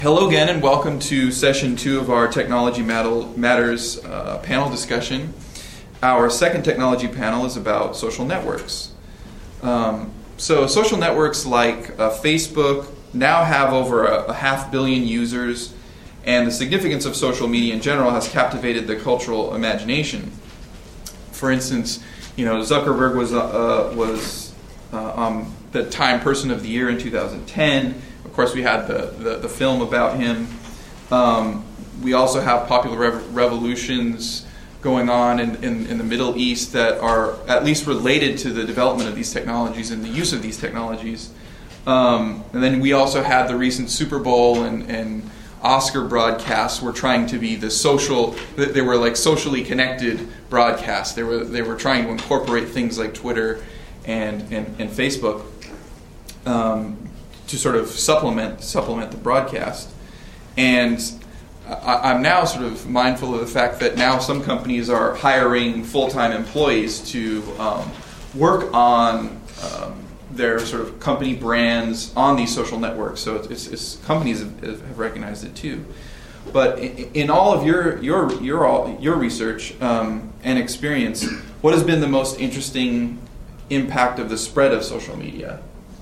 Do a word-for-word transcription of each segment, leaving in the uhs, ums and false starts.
Hello again, and welcome to session two of our Technology Matters uh, panel discussion. Our second technology panel is about social networks. Um, so social networks like uh, Facebook now have over a, a half billion users, and the significance of social media in general has captivated the cultural imagination. For instance, you know, Zuckerberg was uh, was uh, um, the Time Person of the Year in two thousand ten. Of course, we had the, the, the film about him. Um, we also have popular rev- revolutions going on in, in, in the Middle East that are at least related to the development of these technologies and the use of these technologies. Um, and then we also had the recent Super Bowl and, and Oscar broadcasts were trying to be the social, they were like socially connected broadcasts. They were they were trying to incorporate things like Twitter and, and, and Facebook. Um, to sort of supplement supplement the broadcast. And I, I'm now sort of mindful of the fact that now some companies are hiring full-time employees to um, work on um, their sort of company brands on these social networks. So it's, it's, it's companies have, have recognized it too. But in, in all of your your your all your research um, and experience, what has been the most interesting impact of the spread of social media?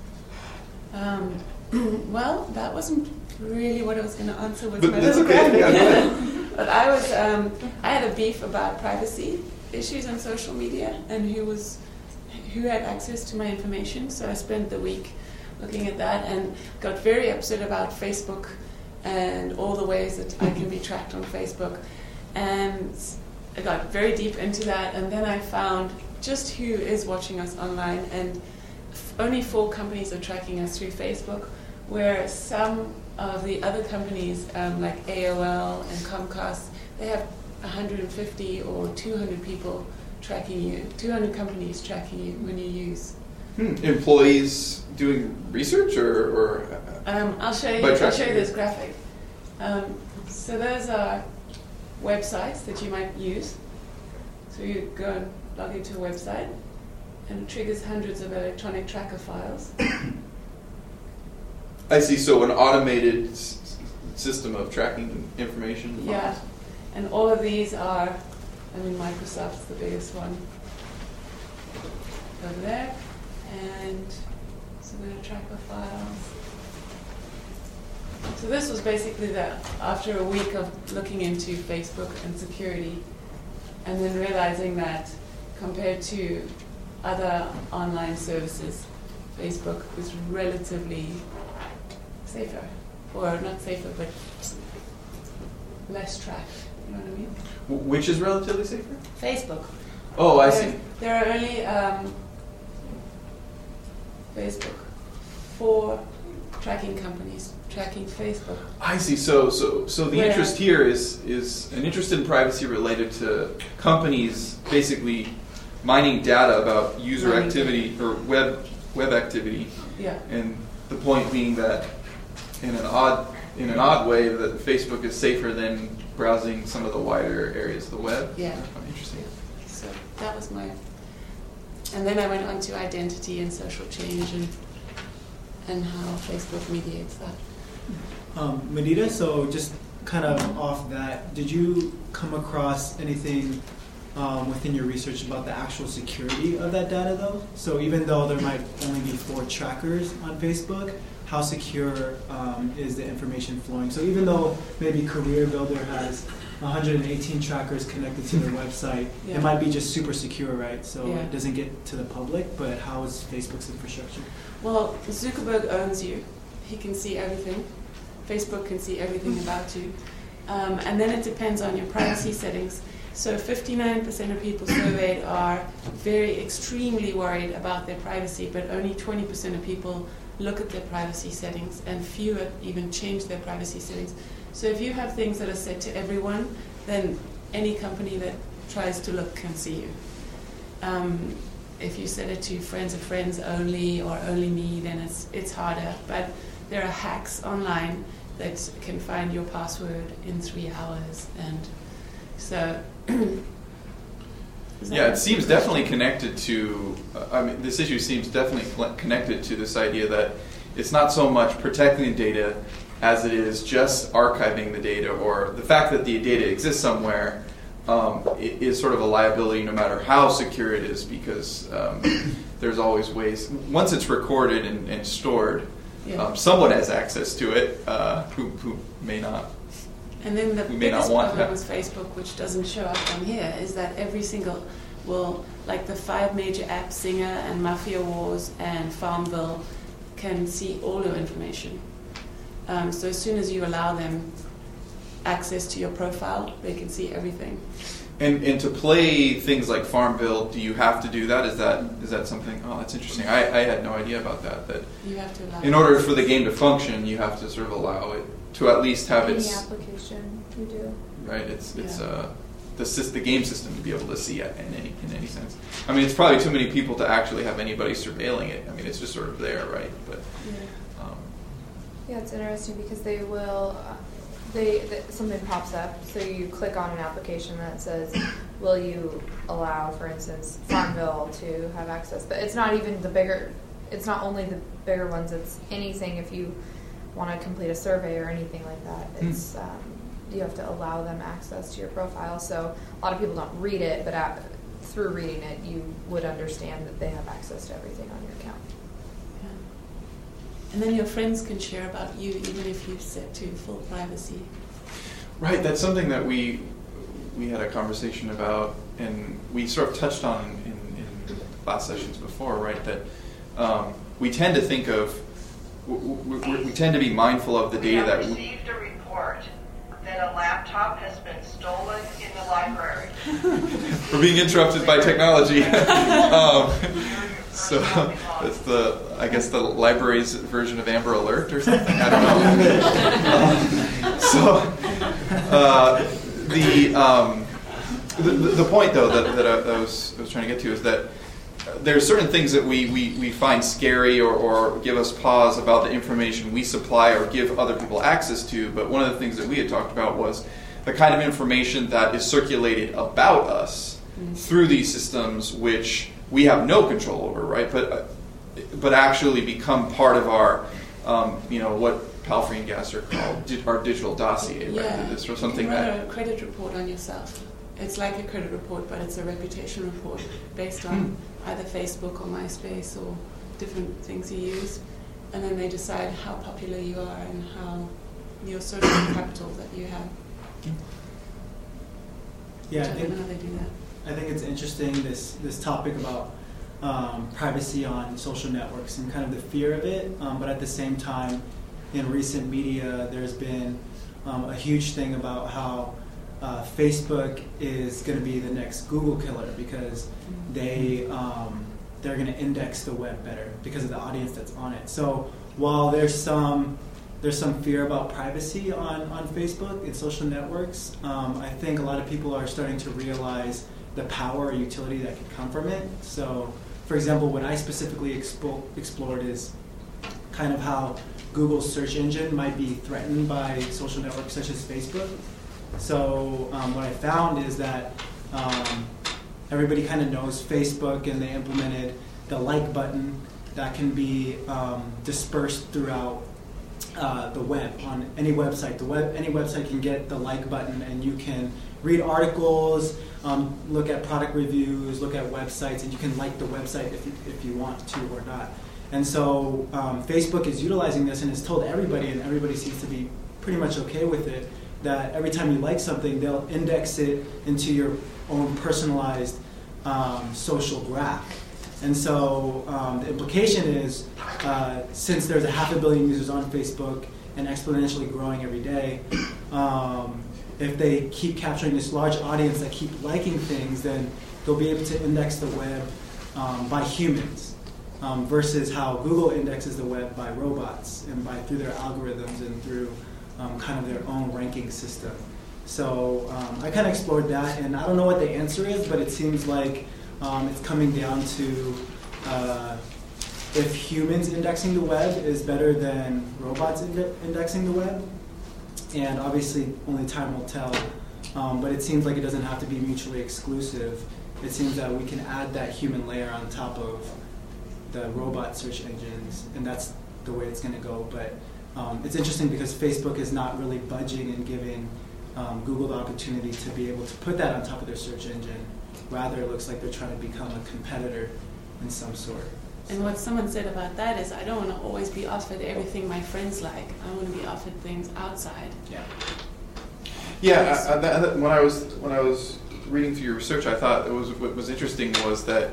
Um, well, that wasn't really what I was going to answer with but my that's little okay. graphic. Yeah, But I was, um, I had a beef about privacy issues on social media and who was, who had access to my information. So I spent the week looking at that and got very upset about Facebook and all the ways that I can be tracked on Facebook. And I got very deep into that, and then I found just who is watching us online, and only four companies are tracking us through Facebook, where some of the other companies, um, like A O L and Comcast, they have one hundred fifty or two hundred people tracking you, two hundred companies tracking you when you use. Hmm. Employees doing research, or, or um, I'll show you. I'll show you this graphic. Um, so those are websites that you might use. So you go and log into a website, and it triggers hundreds of electronic tracker files. I see. So an automated s- system of tracking information. Files. Yeah, and all of these are, I mean, Microsoft's the biggest one over there, and some of the tracker files. So this was basically the, after a week of looking into Facebook and security, and then realizing that compared to other online services, Facebook was relatively safer, or not safer, but less tracked. You know what I mean? W- which is relatively safer? Facebook. Oh, I there, see. There are only um, Facebook four tracking companies tracking Facebook. I see. So, so, so the Where, interest here is is an interest in privacy related to companies basically mining data about user mining activity data. or web web activity. Yeah. And the point being that in an odd in an odd way that Facebook is safer than browsing some of the wider areas of the web. Yeah. Oh, interesting. So that was my, and then I went on to identity and social change and and how Facebook mediates that. Um, Medita, so just kind of off that, did you come across anything um, within your research about the actual security of that data, though? So even though there might only be four trackers on Facebook, how secure um, is the information flowing? So even though maybe Career Builder has one hundred eighteen trackers connected to their website, Yeah. it might be just super secure, right? So Yeah. it doesn't get to the public, but how is Facebook's infrastructure? Well, Zuckerberg owns you. He can see everything. Facebook can see everything about you. Um, and then it depends on your privacy settings. So fifty-nine percent of people surveyed are very extremely worried about their privacy, but only twenty percent of people look at their privacy settings, and fewer even change their privacy settings. So if you have things that are set to everyone, then any company that tries to look can see you. Um, if you set it to friends of friends only or only me, then it's it's harder. But there are hacks online that can find your password in three hours, and so. Yeah, it seems definitely connected to, uh, I mean, this issue seems definitely cl- connected to this idea that it's not so much protecting the data as it is just archiving the data, or the fact that the data exists somewhere um, is sort of a liability no matter how secure it is, because um, there's always ways, once it's recorded and, and stored, Yeah. um, someone has access to it uh, who, who may not. And then the We may not biggest want problem that. with Facebook, which doesn't show up on here, is that every single, well, like the five major apps, Singer and Mafia Wars and Farmville, can see all your information. Um, so as soon as you allow them access to your profile, they can see everything. And and to play things like Farmville, do you have to do that? Is that is that something? Oh, that's interesting. I, I had no idea about that. That You have to allow in order for the game to function, you have to sort of allow it to at least have Any its application you do. right. It's it's Yeah. uh the sys- the game system to be able to see it in any in any sense. I mean, it's probably too many people to actually have anybody surveilling it. I mean, it's just sort of there, right? But Yeah. um, Yeah, it's interesting because they will, uh, they, th something pops up, so you click on an application that says, will you allow, for instance, Farmville to have access? But it's not even the bigger, it's not only the bigger ones, it's anything if you want to complete a survey or anything like that. It's, um, you have to allow them access to your profile. So a lot of people don't read it, but at, through reading it, you would understand that they have access to everything on your account. And then your friends can share about you even if you've set to full privacy. right, that's something that we we had a conversation about, and we sort of touched on in, in class sessions before, right? That um, we tend to think of, we, we, we tend to be mindful of the data that We have we, received a report that a laptop has been stolen in the library. we're being interrupted by technology. um, so it's the, I guess the library's version of Amber Alert or something. I don't know. um, so uh, the, um, the the point though that, that I, that I was I was trying to get to is that there are certain things that we, we, we find scary or, or give us pause about the information we supply or give other people access to. But one of the things that we had talked about was the kind of information that is circulated about us mm. through these systems, which we have no control over, right? But uh, but actually become part of our, um, you know, what Palfrey and Gasser called di- our digital dossier, right? Yeah. This was something you run that a credit report on yourself. It's like a credit report, but it's a reputation report based on Hmm. either Facebook or MySpace or different things you use. And then they decide how popular you are and how your social capital that you have. Yeah, I I don't think, know how they do that. I think it's interesting, this, this topic about um, privacy on social networks and kind of the fear of it, um, but at the same time, in recent media, there's been um, a huge thing about how uh, Facebook is going to be the next Google killer because they, um, they're going to index the web better because of the audience that's on it. So while there's some there's some fear about privacy on, on Facebook and social networks, um, I think a lot of people are starting to realize the power or utility that could come from it. So, for example, what I specifically expo- explored is kind of how Google's search engine might be threatened by social networks such as Facebook. So um, what I found is that um, everybody kind of knows Facebook, and they implemented the like button that can be um, dispersed throughout uh, the web on any website. The web, any website can get the like button, and you can read articles, um, look at product reviews, look at websites, and you can like the website if you, if you want to or not. And so um, Facebook is utilizing this and has told everybody, and everybody seems to be pretty much okay with it, that every time you like something, they'll index it into your own personalized um, social graph. And so um, the implication is, uh, since there's a half a billion users on Facebook and exponentially growing every day, um, if they keep capturing this large audience that keep liking things, then they'll be able to index the web um, by humans, um, versus how Google indexes the web by robots and by through their algorithms and through um, kind of their own ranking system. So um, I kind of explored that, and I don't know what the answer is, but it seems like um, it's coming down to uh, if humans indexing the web is better than robots ind- indexing the web. And obviously, only time will tell. Um, but it seems like it doesn't have to be mutually exclusive. It seems that we can add that human layer on top of the robot search engines, and that's the way it's going to go. But um, it's interesting because Facebook is not really budging and giving um, Google the opportunity to be able to put that on top of their search engine. Rather, it looks like they're trying to become a competitor in some sort. And what someone said about that is, I don't want to always be offered everything my friends like. I want to be offered things outside. Yeah. Yeah, I, I, that, when I was when I was reading through your research, I thought it was what was interesting was that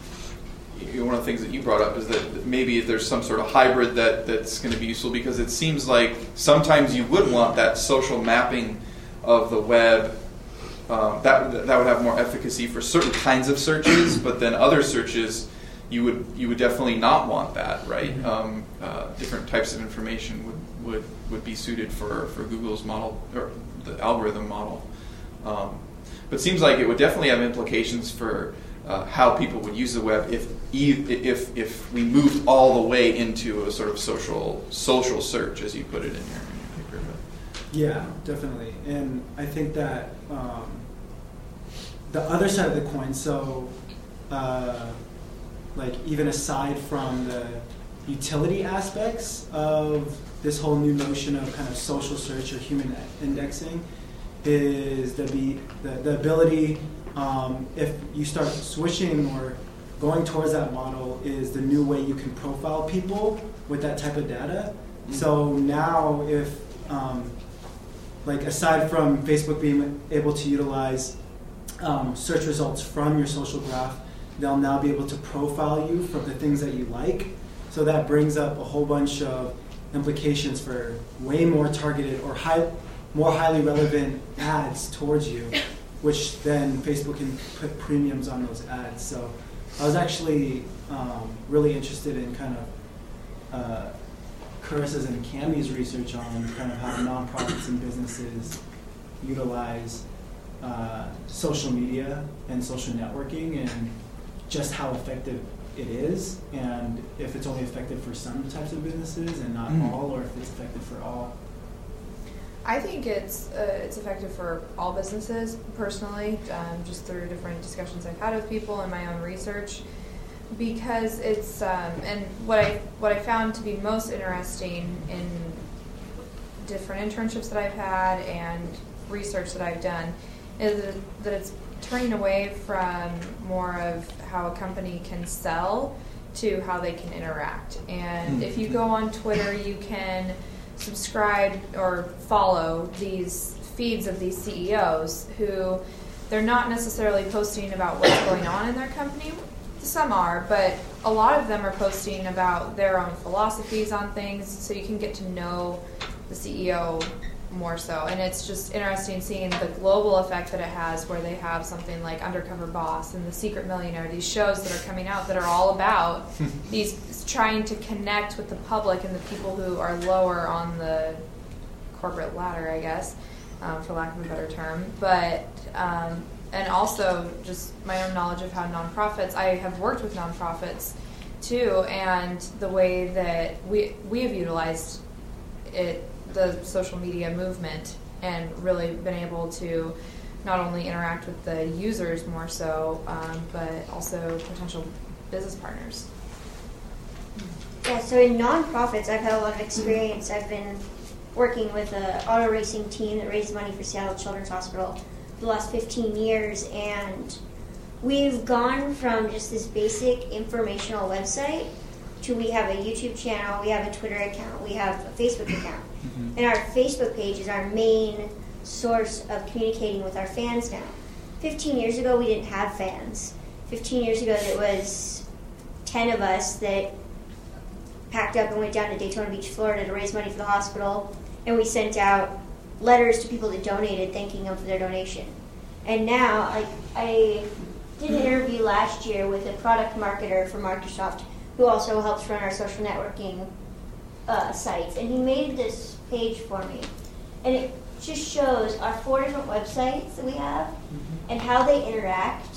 you know, one of the things that you brought up is that maybe there's some sort of hybrid that, that's going to be useful, because it seems like sometimes you would want that social mapping of the web. Um, that that would have more efficacy for certain kinds of searches, but then other searches you would you would definitely not want that, right? Mm-hmm. Um, uh, different types of information would, would, would be suited for, for Google's model, or the algorithm model. Um, but it seems like it would definitely have implications for uh, how people would use the web if if if we moved all the way into a sort of social social search, as you put it in your, in your paper. But. Yeah, definitely. And I think that um, the other side of the coin, so uh, like even aside from the utility aspects of this whole new notion of kind of social search or human indexing, is the be, the, the ability, um, if you start switching or going towards that model, is the new way you can profile people with that type of data. Mm-hmm. So now if, um, like aside from Facebook being able to utilize um, search results from your social graph, they'll now be able to profile you for the things that you like. So that brings up a whole bunch of implications for way more targeted or high, more highly relevant ads towards you, which then Facebook can put premiums on those ads. So I was actually um, really interested in kind of uh, Carissa's and Cammy's research on kind of how nonprofits and businesses utilize uh, social media and social networking, and just how effective it is, and if it's only effective for some types of businesses and not mm. all, or if it's effective for all. I think it's uh, it's effective for all businesses, personally, um, just through different discussions I've had with people and my own research, because it's um, and what I what I found to be most interesting in different internships that I've had and research that I've done is that it's turning away from more of how a company can sell to how they can interact. And if you go on Twitter, you can subscribe or follow these feeds of these C E Os who they're not necessarily posting about what's going on in their company. Some are, but a lot of them are posting about their own philosophies on things, so you can get to know the C E O more so. And it's just interesting seeing the global effect that it has, where they have something like Undercover Boss and The Secret Millionaire, these shows that are coming out that are all about these trying to connect with the public and the people who are lower on the corporate ladder, I guess, um, for lack of a better term. But um, and also just my own knowledge of how nonprofits, I have worked with nonprofits too, and the way that we we have utilized it, the social media movement, and really been able to not only interact with the users more so, um, but also potential business partners. Yeah, so in nonprofits, I've had a lot of experience. I've been working with an auto racing team that raised money for Seattle Children's Hospital for the last fifteen years, and we've gone from just this basic informational website to we have a YouTube channel, we have a Twitter account, we have a Facebook account. Mm-hmm. And our Facebook page is our main source of communicating with our fans now. Fifteen years ago, we didn't have fans. Fifteen years ago, it was ten of us that packed up and went down to Daytona Beach, Florida to raise money for the hospital, and we sent out letters to people that donated thanking them for their donation. And now, like, I did an interview last year with a product marketer for Microsoft who also helps run our social networking uh, sites, and he made this page for me. And it just shows our four different websites that we have mm-hmm. and how they interact.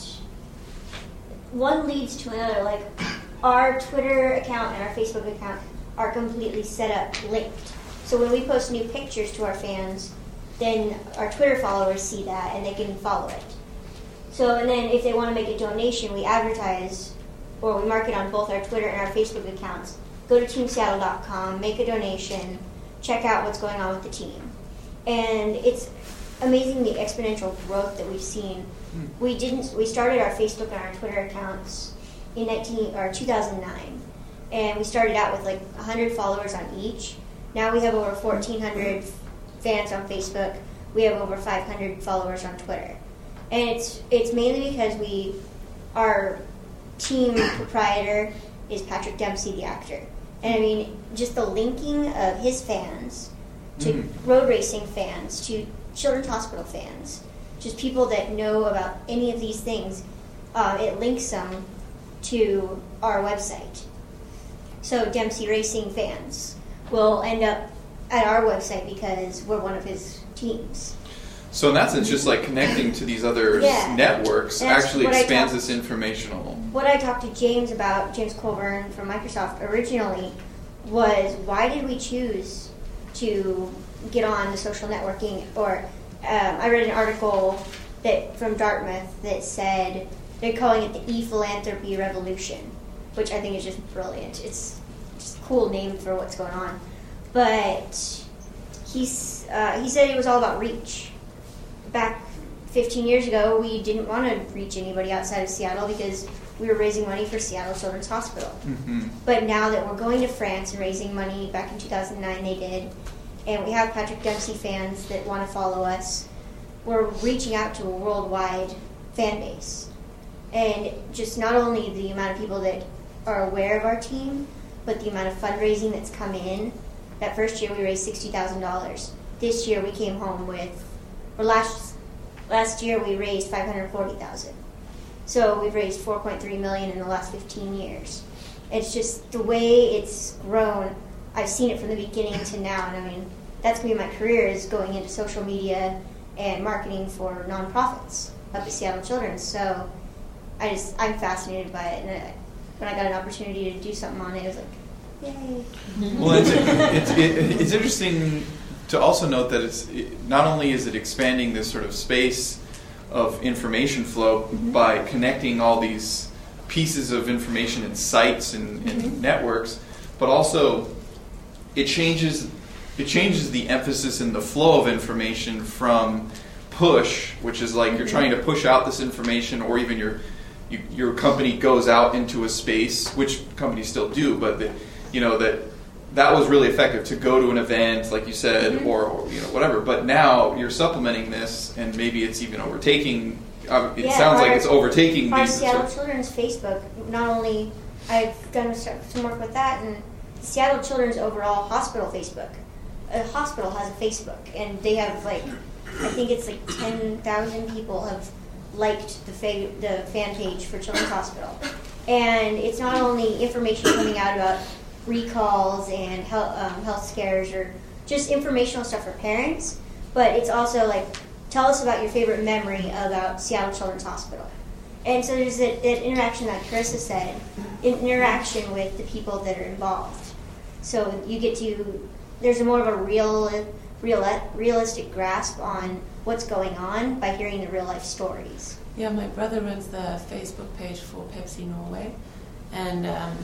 One leads to another, like our Twitter account and our Facebook account are completely set up, linked. So when we post new pictures to our fans, then our Twitter followers see that and they can follow it. So, and then if they want to make a donation, we advertise or we market on both our Twitter and our Facebook accounts. Go to team seattle dot com, make a donation, check out what's going on with the team. And it's amazing the exponential growth that we've seen. Mm. We didn't. We started our Facebook and our Twitter accounts in nineteen or two thousand nine, and we started out with like one hundred followers on each. Now we have over fourteen hundred fans on Facebook. We have over five hundred followers on Twitter, and it's it's mainly because we our team proprietor is Patrick Dempsey, the actor. And I mean, just the linking of his fans to mm-hmm. road racing fans, to Children's Hospital fans, just people that know about any of these things, uh, it links them to our website. So Dempsey Racing fans will end up at our website because we're one of his teams. So in that sense, just like connecting to these other yeah. networks That's actually what expands talk, this informational. What I talked to James about, James Colburn from Microsoft originally, was why did we choose to get on the social networking? Or um, I read an article that from Dartmouth that said they're calling it the e-philanthropy revolution, which I think is just brilliant. It's just a cool name for what's going on. But he's uh, he said it was all about reach. Back fifteen years ago, we didn't want to reach anybody outside of Seattle because we were raising money for Seattle Children's Hospital. Mm-hmm. But now that we're going to France and raising money, back in two thousand nine they did, and we have Patrick Dempsey fans that want to follow us, we're reaching out to a worldwide fan base. And just not only the amount of people that are aware of our team, but the amount of fundraising that's come in. That first year we raised sixty thousand dollars. This year we came home with Or last last year we raised five hundred forty thousand dollars. So we've raised four point three million dollars in the last fifteen years. It's just the way it's grown. I've seen it from the beginning to now, and I mean that's gonna be my career, is going into social media and marketing for nonprofits up at Seattle Children's. So I just I'm fascinated by it, and I, when I got an opportunity to do something on it, it was like, yay! Well, it's it's, it, it's interesting to also note that it's it, not only is it expanding this sort of space of information flow mm-hmm. by connecting all these pieces of information and sites and, and mm-hmm. networks, but also it changes it changes the emphasis in the flow of information from push, which is like mm-hmm. you're trying to push out this information, or even your you, your company goes out into a space, which companies still do, but the, you know that. That was really effective to go to an event, like you said, mm-hmm. or, or you know whatever. But now you're supplementing this, and maybe it's even overtaking. Uh, it yeah, sounds our, like it's overtaking. Our these Seattle sort of Children's Facebook. Not only I've done some work with that, and Seattle Children's overall hospital Facebook. A hospital has a Facebook, and they have like I think it's like ten thousand people have liked the fa- the fan page for Children's Hospital, and it's not only information coming out about recalls and health, um, health scares or just informational stuff for parents, but it's also like, tell us about your favorite memory about Seattle Children's Hospital. And so there's that, that interaction that Carissa said, in interaction with the people that are involved. So you get to, there's a more of a real, real realistic grasp on what's going on by hearing the real life stories. Yeah, my brother runs the Facebook page for Pepsi Norway, and um,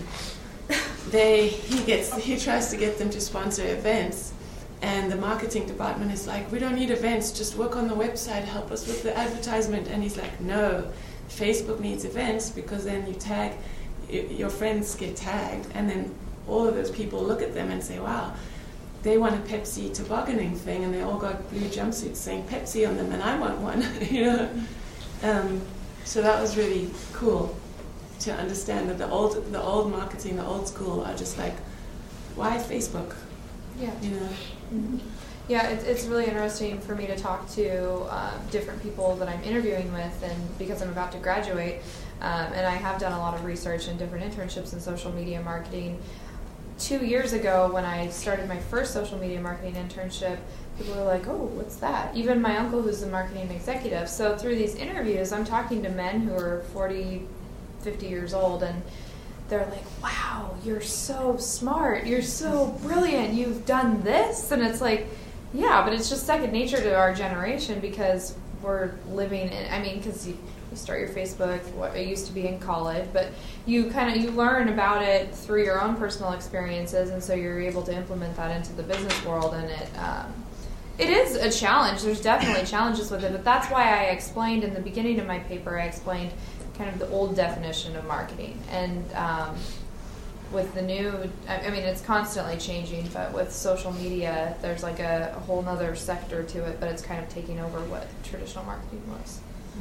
They he gets he tries to get them to sponsor events, and the marketing department is like, we don't need events, just work on the website, help us with the advertisement. And he's like, no, Facebook needs events, because then you tag, your friends get tagged, and then all of those people look at them and say, wow, they want a Pepsi tobogganing thing, and they all got blue jumpsuits saying Pepsi on them, and I want one. you know. Um, so that was really cool to understand that the old, the old marketing, the old school are just like, why Facebook? Yeah. You know. Mm-hmm. Yeah, it's it's really interesting for me to talk to uh, different people that I'm interviewing with, and because I'm about to graduate, um, and I have done a lot of research and different internships in social media marketing. Two years ago, when I started my first social media marketing internship, people were like, oh, what's that? Even my uncle, who's the marketing executive. So through these interviews, I'm talking to men who are forty, fifty years old, and they're like, wow, you're so smart, you're so brilliant, you've done this. And it's like, yeah, but it's just second nature to our generation, because we're living in, I mean, because you start your Facebook. What it used to be in college, but you kind of you learn about it through your own personal experiences, and so you're able to implement that into the business world. And it um, it is a challenge. There's definitely challenges with it, but that's why I explained in the beginning of my paper. I explained kind of the old definition of marketing, and um, with the new, I mean, it's constantly changing, but with social media, there's like a, a whole nother sector to it, but it's kind of taking over what traditional marketing was.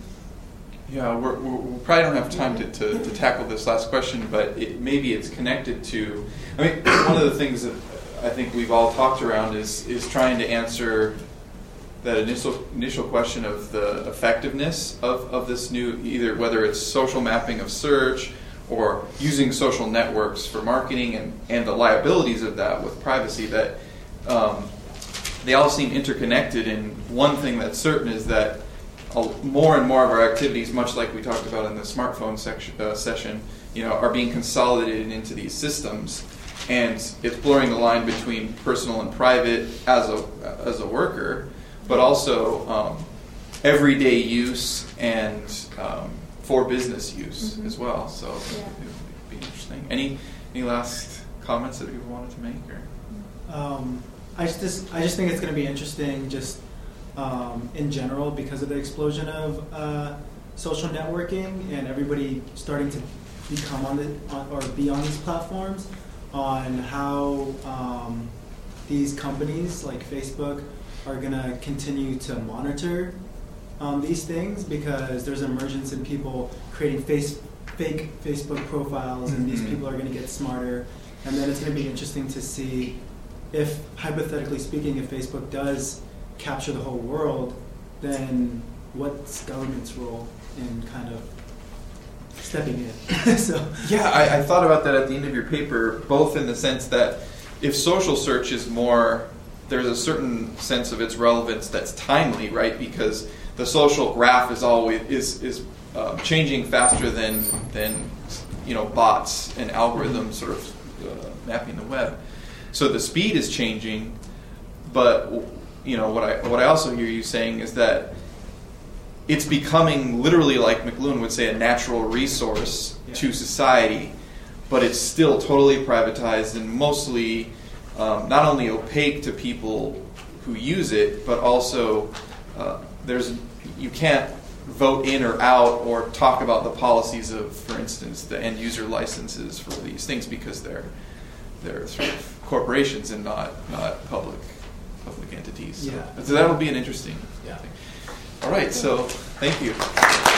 Yeah, we're, we're, we probably don't have time to, to, to tackle this last question, but it, maybe it's connected to, I mean, one of the things that I think we've all talked around is is trying to answer that initial initial question of the effectiveness of, of this new, either whether it's social mapping of search or using social networks for marketing, and, and the liabilities of that with privacy, that um, they all seem interconnected. And one thing that's certain is that more and more of our activities, much like we talked about in the smartphone section, uh, session, you know, are being consolidated into these systems, and it's blurring the line between personal and private as a as a worker, but also um, everyday use and um, for business use mm-hmm. as well. So yeah. it would be interesting. Any any last comments that people wanted to make? Or um, I just I just think it's going to be interesting, just um, in general, because of the explosion of uh, social networking and everybody starting to become on the on, or be on these platforms, on how um, these companies like Facebook are going to continue to monitor um, these things, because there's an emergence in people creating face, fake Facebook profiles, and mm-hmm. these people are going to get smarter. And then it's going to be interesting to see if, hypothetically speaking, if Facebook does capture the whole world, then what's government's role in kind of stepping in? so yeah, I, I thought about that at the end of your paper, both in the sense that if social search is more, there's a certain sense of its relevance that's timely, right? Because the social graph is always is is uh, changing faster than than you know bots and algorithms sort of uh, mapping the web. So the speed is changing, but you know what I what I also hear you saying is that it's becoming literally, like McLuhan would say, a natural resource yeah. to society, but it's still totally privatized and mostly um, not only opaque to people who use it, but also uh, there's you can't vote in or out or talk about the policies of, for instance, the end user licenses for these things, because they're they're sort of corporations and not not public public entities. So, yeah. so that will be an interesting yeah. thing. All right, so thank you.